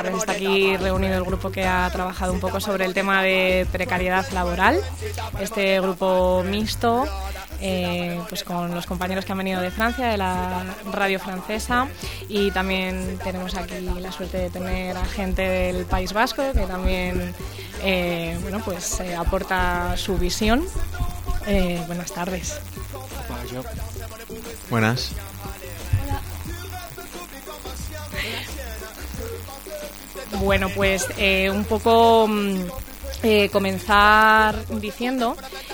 tardes. Está aquí reunido el grupo que ha trabajado un poco sobre el tema de precariedad laboral. Este grupo mixto, pues con los compañeros que han venido de Francia, de la radio francesa, y también tenemos aquí la suerte de tener a gente del País Vasco que también aporta su visión. Buenas tardes. Buenas. Bueno, pues un poco comenzar diciendo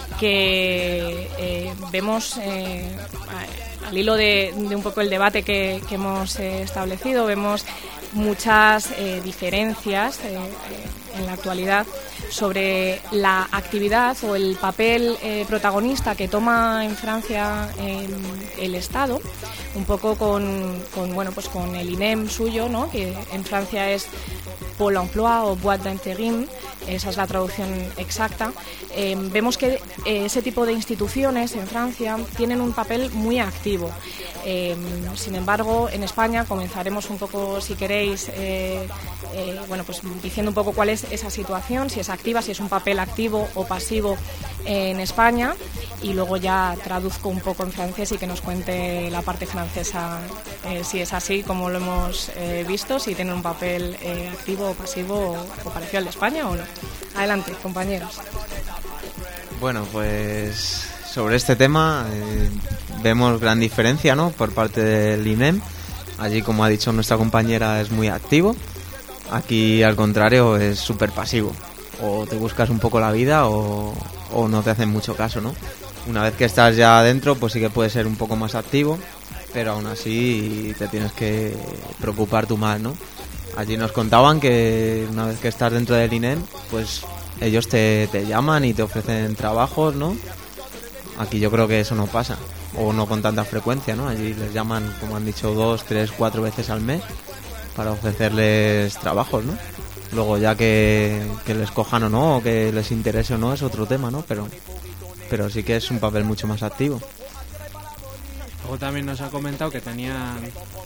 que vemos, al hilo de un poco el debate que hemos establecido, vemos muchas diferencias en la actualidad sobre la actividad o el papel protagonista que toma en Francia el Estado, un poco con el INEM suyo, ¿no? Que en Francia es Pôle emploi o boîte d'intérim, esa es la traducción exacta. Vemos que ese tipo de instituciones en Francia tienen un papel muy activo. Sin embargo, en España comenzaremos un poco, si queréis, diciendo un poco cuál es esa situación, si es activa, si es un papel activo o pasivo en España, y luego ya traduzco un poco en francés y que nos cuente la parte francesa, si es así como lo hemos visto, si tiene un papel activo o pasivo o parecido al de España o no. Adelante, compañeros. Bueno, pues sobre este tema vemos gran diferencia, ¿no?, por parte del INEM. Allí, como ha dicho nuestra compañera, es muy activo. Aquí, al contrario, es súper pasivo. O te buscas un poco la vida o no te hacen mucho caso, ¿no? Una vez que estás ya adentro, pues sí que puedes ser un poco más activo, pero aún así te tienes que preocupar tú más, ¿no? Allí nos contaban que una vez que estás dentro del INEM, pues ellos te llaman y te ofrecen trabajos, ¿no? Aquí yo creo que eso no pasa, o no con tanta frecuencia, ¿no? Allí les llaman, como han dicho, 2, 3, 4 veces al mes para ofrecerles trabajos, ¿no? Luego ya que les cojan o no, o que les interese o no, es otro tema, ¿no? Pero sí que es un papel mucho más activo. Luego también nos han comentado que tenían...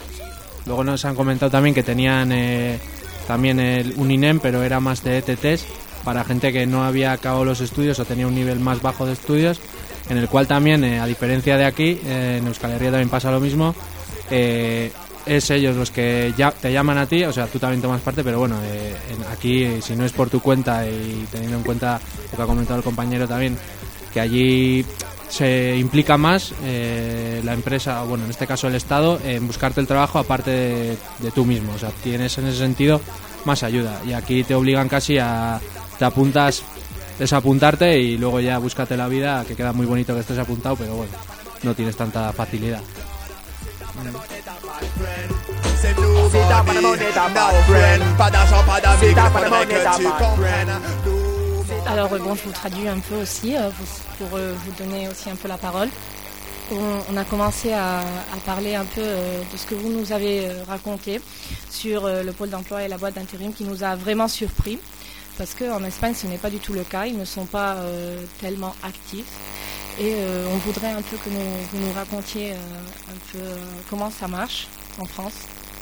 un INEM, pero era más de ETTs, para gente que no había acabado los estudios o tenía un nivel más bajo de estudios, en el cual también, a diferencia de aquí, en Euskal Herria también pasa lo mismo. Es ellos los que ya te llaman a ti, o sea, tú también tomas parte, pero bueno, aquí, si no es por tu cuenta, y teniendo en cuenta lo que ha comentado el compañero también, que allí se implica más la empresa, bueno, en este caso el Estado, en buscarte el trabajo aparte de tú mismo. O sea, tienes en ese sentido más ayuda, y aquí te obligan casi te apuntas, desapuntarte y luego ya búscate la vida, que queda muy bonito que estés apuntado, pero bueno, no tienes tanta facilidad. Alors je vous traduis un peu aussi pour vous donner aussi un peu la parole. On a commencé à parler un peu de ce que vous nous avez raconté sur le pôle d'emploi et la boîte d'intérim, qui nous a vraiment surpris, parce qu'en Espagne ce n'est pas du tout le cas, ils ne sont pas tellement actifs, et on voudrait un peu que vous nous racontiez un peu comment ça marche en France.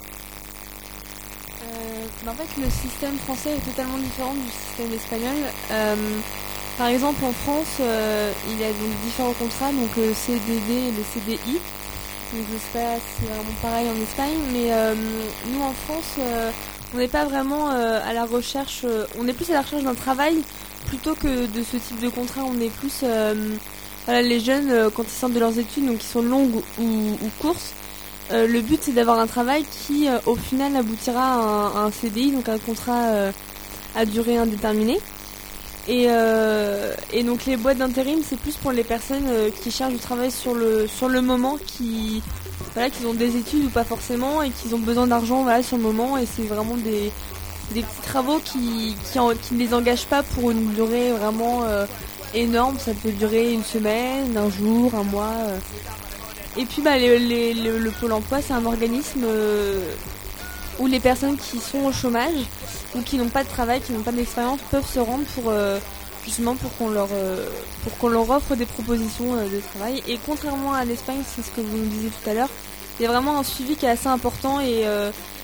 En fait, le système français est totalement différent du système espagnol. Par exemple, en France, il y a donc différents contrats, donc le CDD et le CDI. Donc je sais pas si c'est vraiment pareil en Espagne, mais nous en France, on n'est pas vraiment à la recherche. On est plus à la recherche d'un travail plutôt que de ce type de contrat. On est plus, les jeunes quand ils sortent de leurs études, donc qui sont longues ou courtes. Le but, c'est d'avoir un travail qui, au final, aboutira à un CDI, donc un contrat à durée indéterminée. Et donc les boîtes d'intérim, c'est plus pour les personnes qui cherchent du travail sur le moment, qui ont des études ou pas forcément, et qui ont besoin d'argent sur le moment. Et c'est vraiment des petits travaux qui ne les engagent pas pour une durée vraiment énorme. Ça peut durer une semaine, un jour, un mois. Et puis le Pôle emploi, c'est un organisme où les personnes qui sont au chômage ou qui n'ont pas de travail, qui n'ont pas d'expérience, peuvent se rendre justement pour qu'on leur offre des propositions de travail. Et contrairement à l'Espagne, c'est ce que vous nous disiez tout à l'heure, il y a vraiment un suivi qui est assez important, et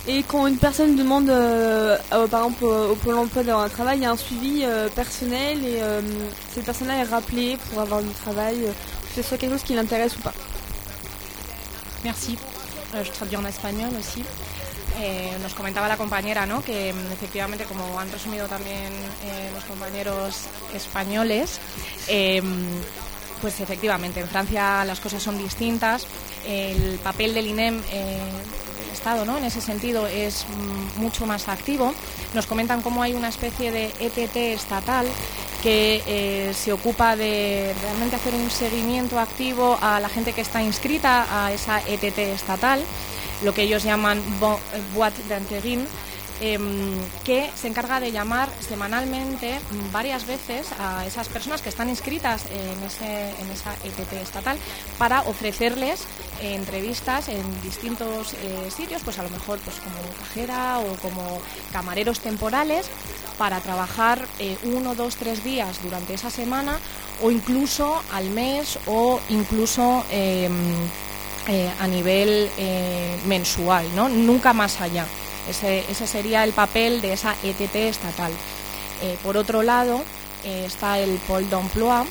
Et quand une personne demande, par exemple, au Pôle emploi d'avoir un travail, il y a un suivi personnel et cette personne-là est rappelée pour avoir du travail, que ce soit quelque chose qui l'intéresse ou pas. Merci. Je traduis en español aussi. Nos comentaba la compañera, ¿no?, que efectivamente, como han resumido también los compañeros españoles, pues efectivamente en Francia las cosas son distintas. El papel del INEM del Estado, ¿no?, en ese sentido es mucho más activo. Nos comentan cómo hay una especie de ETT estatal que se ocupa de realmente hacer un seguimiento activo a la gente que está inscrita a esa ETT estatal, lo que ellos llaman boîte d'intérim, que se encarga de llamar semanalmente varias veces a esas personas que están inscritas en esa ETT estatal para ofrecerles entrevistas en distintos sitios, pues a lo mejor pues como cajera o como camareros temporales, para trabajar 1, 2, 3 días durante esa semana o incluso al mes o incluso a nivel mensual, ¿no? Nunca más allá. Ese sería el papel de esa ETT estatal. Por otro lado, está el Pôle emploi,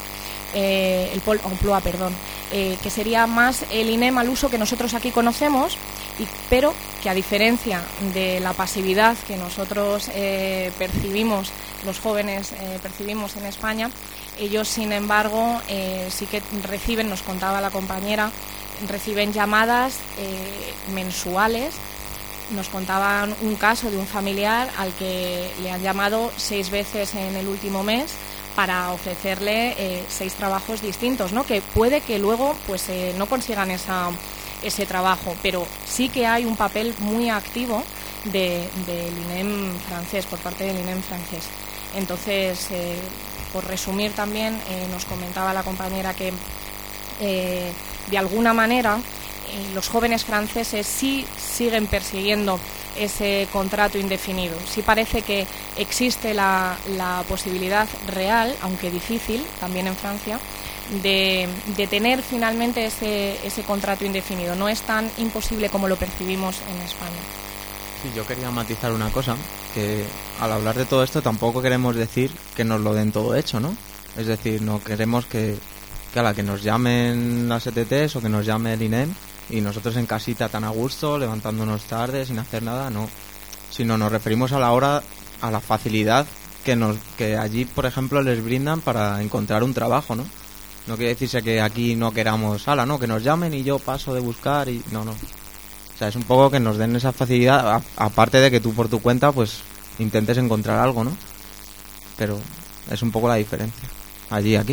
que sería más el INEM al uso que nosotros aquí conocemos, pero que a diferencia de la pasividad que nosotros percibimos, los jóvenes percibimos en España, ellos sin embargo sí que reciben, nos contaba la compañera, reciben llamadas mensuales. Nos contaban un caso de un familiar al que le han llamado 6 veces en el último mes para ofrecerle 6 trabajos distintos, ¿no?, que puede que luego pues no consigan ese trabajo, pero sí que hay un papel muy activo del INEM francés, por parte del INEM francés. Entonces, por resumir también, nos comentaba la compañera que de alguna manera los jóvenes franceses sí siguen persiguiendo ese contrato indefinido. Sí parece que existe la posibilidad real, aunque difícil, también en Francia, de tener finalmente ese contrato indefinido. No es tan imposible como lo percibimos en España. Sí, yo quería matizar una cosa, que al hablar de todo esto tampoco queremos decir que nos lo den todo hecho, ¿no? Es decir, no queremos que a la que nos llamen las ETTs o que nos llame el INEM y nosotros en casita tan a gusto, levantándonos tarde, sin hacer nada, no. Sino nos referimos a la facilidad que allí, por ejemplo, les brindan para encontrar un trabajo, ¿no? No quiere decirse que aquí no queramos, ¿no?, que nos llamen y yo paso de buscar y... No. O sea, es un poco que nos den esa facilidad, aparte de que tú por tu cuenta, pues, intentes encontrar algo, ¿no? Pero es un poco la diferencia. Allí y aquí.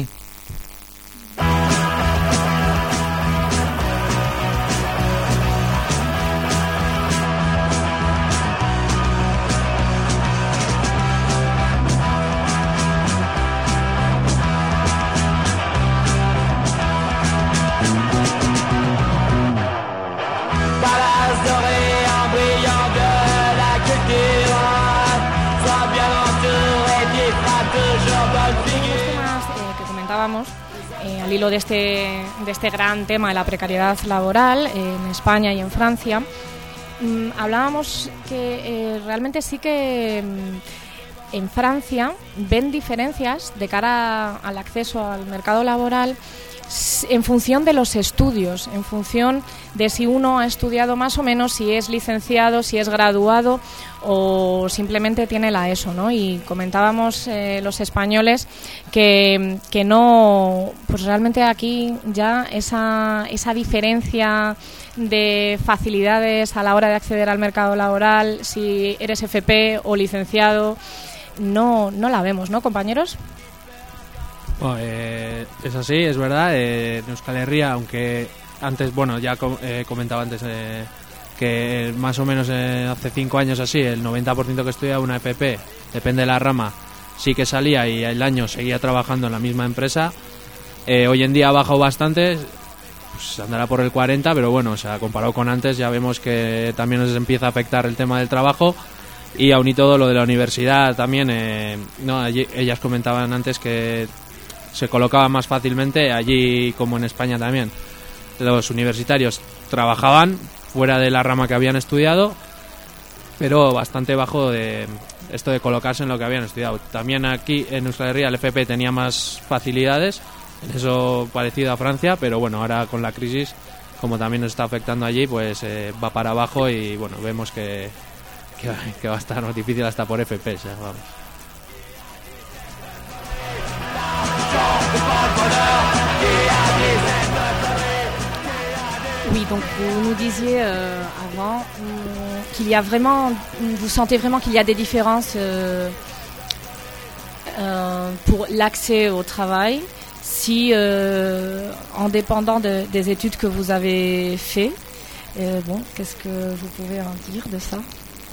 Al hilo de este gran tema de la precariedad laboral en España y en Francia, hablábamos que realmente sí que en Francia ven diferencias de cara al acceso al mercado laboral en función de los estudios, en función de si uno ha estudiado más o menos, si es licenciado, si es graduado o simplemente tiene la ESO, ¿no? Y comentábamos los españoles que no, pues realmente aquí ya esa diferencia de facilidades a la hora de acceder al mercado laboral, si eres FP o licenciado, no la vemos, ¿no, compañeros? Bueno, es así, es verdad. En Euskal Herria, aunque antes, ya comentaba antes que más o menos hace 5 años así, el 90% que estudiaba una FP, depende de la rama, sí que salía y el año seguía trabajando en la misma empresa. Hoy en día ha bajado bastante, pues andará por el 40%, pero bueno, o sea, comparado con antes ya vemos que también nos empieza a afectar el tema del trabajo. Y aún y todo lo de la universidad también, allí, ellas comentaban antes que se colocaba más fácilmente, allí como en España también. Los universitarios trabajaban fuera de la rama que habían estudiado pero bastante bajo de esto de colocarse en lo que habían estudiado. También aquí en Euskal Herria el FP tenía más facilidades, en eso parecido a Francia, pero bueno, ahora con la crisis, como también nos está afectando allí, pues va para abajo y bueno, vemos que va a estar difícil hasta por FP, o sea, vamos. Oui, donc vous nous disiez avant qu'il y a vraiment, vous sentez vraiment qu'il y a des différences pour l'accès au travail, si en dépendant des études que vous avez fait. Bon, qu'est-ce que vous pouvez en dire de ça?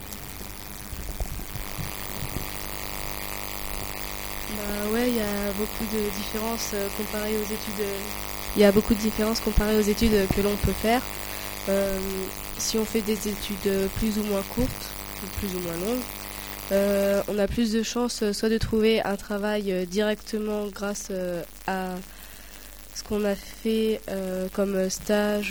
Ouais, il y a beaucoup de différences comparées aux études. Il y a beaucoup de différences comparées aux études que l'on peut faire. Si on fait des études plus ou moins courtes, ou plus ou moins longues, on a plus de chances soit de trouver un travail directement grâce à ce qu'on a fait comme stage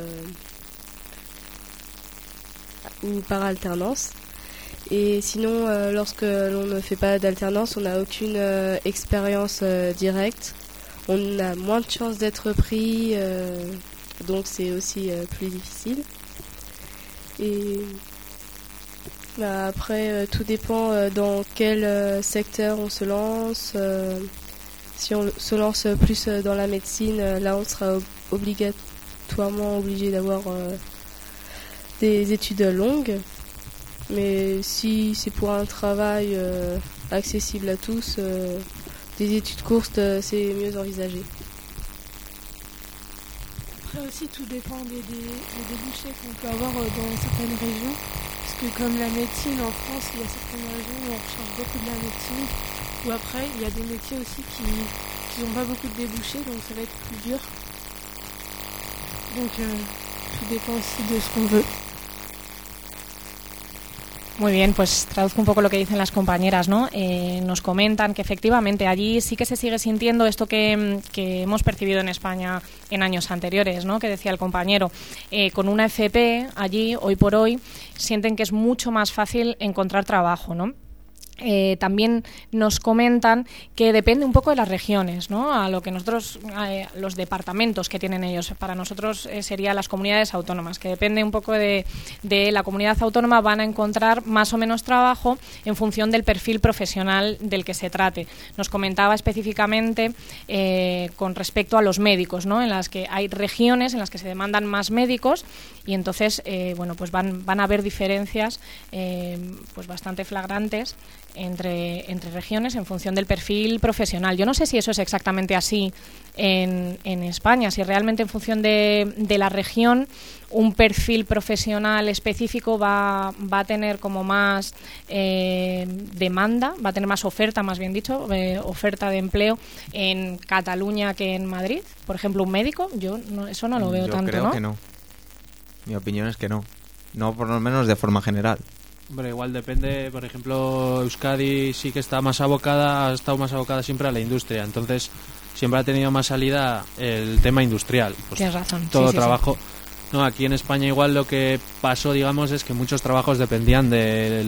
ou par alternance. Et sinon, lorsque l'on ne fait pas d'alternance, on n'a aucune expérience directe. On a moins de chances d'être pris, donc c'est aussi plus difficile. Et après, tout dépend dans quel secteur on se lance. Si on se lance plus dans la médecine, là on sera obligatoirement obligé d'avoir des études longues. Mais si c'est pour un travail accessible à tous, des études courtes, c'est mieux envisagé. Après aussi, tout dépend des débouchés qu'on peut avoir dans certaines régions. Parce que comme la médecine en France, il y a certaines régions où on recherche beaucoup de la médecine. Ou après, il y a des métiers aussi qui n'ont pas beaucoup de débouchés, donc ça va être plus dur. Donc tout dépend aussi de ce qu'on veut. Muy bien, pues traduzco un poco lo que dicen las compañeras, ¿no? Nos comentan que efectivamente allí sí que se sigue sintiendo esto que hemos percibido en España en años anteriores, ¿no? Que decía el compañero, con una FP allí, hoy por hoy, sienten que es mucho más fácil encontrar trabajo, ¿no? También nos comentan que depende un poco de las regiones, ¿no? A lo que nosotros, los departamentos que tienen ellos, para nosotros serían las comunidades autónomas, que depende un poco de la comunidad autónoma, van a encontrar más o menos trabajo en función del perfil profesional del que se trate. Nos comentaba específicamente con respecto a los médicos, ¿no? En las que hay regiones en las que se demandan más médicos y entonces bueno, pues van a haber diferencias pues bastante flagrantes entre regiones en función del perfil profesional. Yo no sé si eso es exactamente así en España, si realmente en función de la región un perfil profesional específico va a tener como más demanda, va a tener más oferta, más bien dicho, oferta de empleo en Cataluña que en Madrid. Por ejemplo, un médico, yo eso no lo veo tanto, ¿no? Yo creo que no. Mi opinión es que no. No, por lo menos de forma general. Hombre, igual depende, por ejemplo, Euskadi sí que está más abocada, ha estado más abocada siempre a la industria, entonces siempre ha tenido más salida el tema industrial. Pues tienes razón. Todo sí, trabajo. Sí. No, aquí en España igual lo que pasó, digamos, es que muchos trabajos dependían de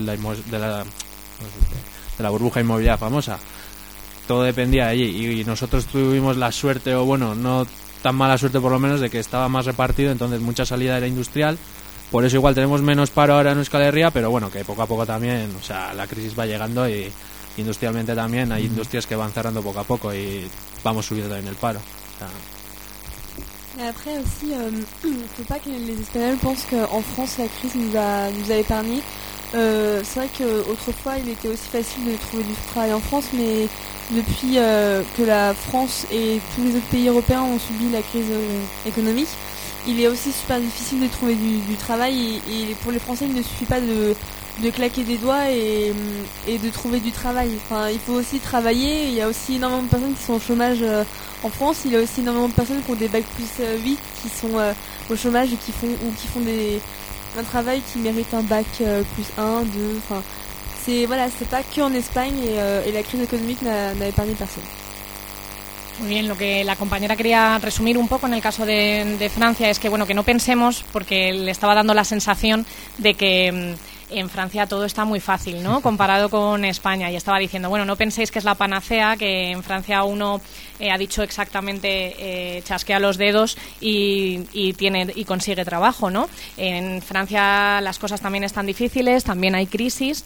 la burbuja inmobiliaria famosa. Todo dependía de allí y nosotros tuvimos la suerte, o bueno, no tan mala suerte por lo menos, de que estaba más repartido, entonces mucha salida era industrial. Por eso igual tenemos menos paro ahora en Euskal Herria, pero bueno, que poco a poco también, o sea, la crisis va llegando y industrialmente también hay industrias que van cerrando poco a poco y vamos subiendo también el paro. O sea, après aussi, il ne faut pas que les Espagnols pensent qu'en France la crise nous a épargnés. C'est vrai qu'autrefois il était aussi facile de trouver du travail en France, mais depuis que la France et tous les autres pays européens ont subi la crise économique, il est aussi super difficile de trouver du travail et pour les Français il ne suffit pas de claquer des doigts et de trouver du travail. Enfin, il faut aussi travailler. Il y a aussi énormément de personnes qui sont au chômage en France. Il y a aussi énormément de personnes qui ont des bacs plus 8 qui sont au chômage et qui font un travail qui mérite un bac plus 1, 2. Enfin, c'est pas que en Espagne et la crise économique n'a épargné personne. Muy bien, lo que la compañera quería resumir un poco en el caso de Francia es que, bueno, que no pensemos, porque le estaba dando la sensación de que en Francia todo está muy fácil, ¿no? Comparado con España. Y estaba diciendo, bueno, no penséis que es la panacea, que en Francia uno ha dicho exactamente, chasquea los dedos y consigue trabajo, ¿no? En Francia las cosas también están difíciles, también hay crisis.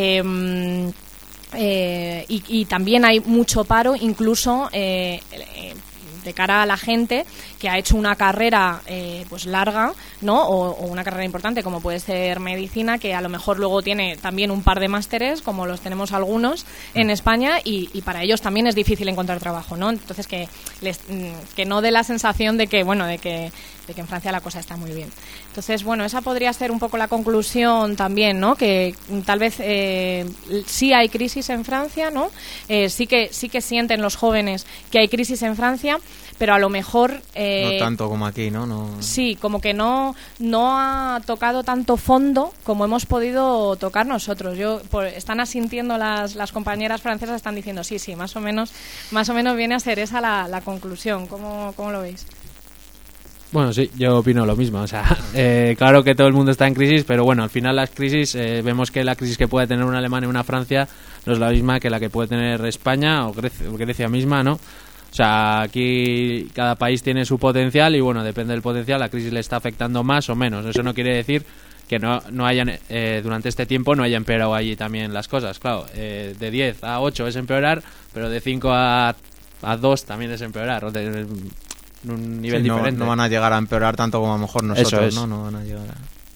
Y también hay mucho paro, incluso de cara a la gente que ha hecho una carrera pues larga, ¿no? O una carrera importante como puede ser medicina, que a lo mejor luego tiene también un par de másteres, como los tenemos algunos en España, y para ellos también es difícil encontrar trabajo, ¿no? Entonces que no dé la sensación de que en Francia la cosa está muy bien. Entonces, bueno, esa podría ser un poco la conclusión también, ¿no? Que tal vez sí hay crisis en Francia, ¿no? Sí que sienten los jóvenes que hay crisis en Francia, pero a lo mejor no tanto como aquí, ¿no? Sí, como que no ha tocado tanto fondo como hemos podido tocar nosotros. Están asintiendo las compañeras francesas, están diciendo sí, más o menos viene a ser esa la conclusión. ¿Cómo lo veis? Bueno, sí, yo opino lo mismo. O sea, claro que todo el mundo está en crisis, pero bueno, al final las crisis, vemos que la crisis que puede tener una Alemania y una Francia no es la misma que la que puede tener España o Grecia misma, ¿no? O sea, aquí cada país tiene su potencial y bueno, depende del potencial, la crisis le está afectando más o menos. Eso no quiere decir que no hayan durante este tiempo no haya empeorado allí también las cosas. Claro, de 10 a 8 es empeorar, pero de 5 a 2 también es empeorar. Un nivel diferente. No van a llegar a empeorar tanto como a lo mejor nosotros, Eso es. No van a llegar a...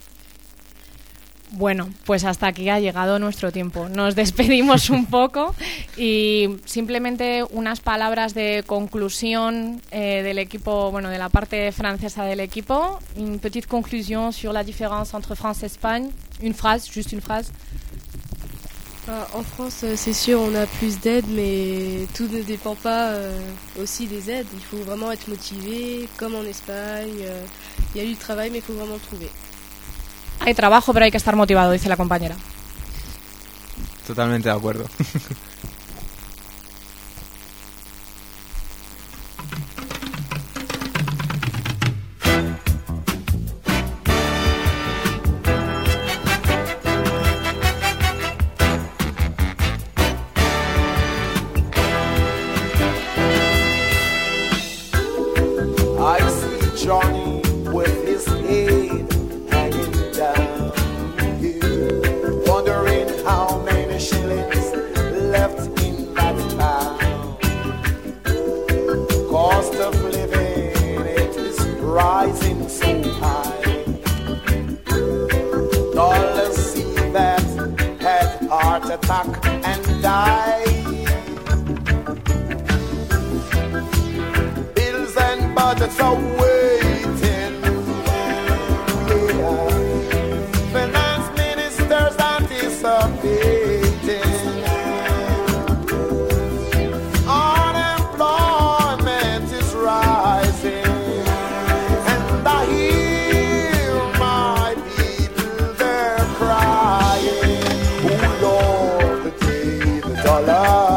Bueno, pues hasta aquí ha llegado nuestro tiempo. Nos despedimos un poco y simplemente unas palabras de conclusión del equipo, bueno, de la parte francesa del equipo. Une petite conclusion sur la différence entre France et Espagne. Une phrase, juste une phrase. En France, c'est sûr, on a plus d'aides, mais tout ne dépend pas aussi des aides. Il faut vraiment être motivé, comme en Espagne. Il y a eu du travail, mais il faut vraiment le trouver. Hay trabajo, pero hay que estar motivado, dice la compañera. Totalmente de acuerdo. Attack and die. Bills and budgets are waiting. Yeah. Finance ministers anticipating. Unemployment is rising, and I hear my people, they're crying. Lord, the day the dollar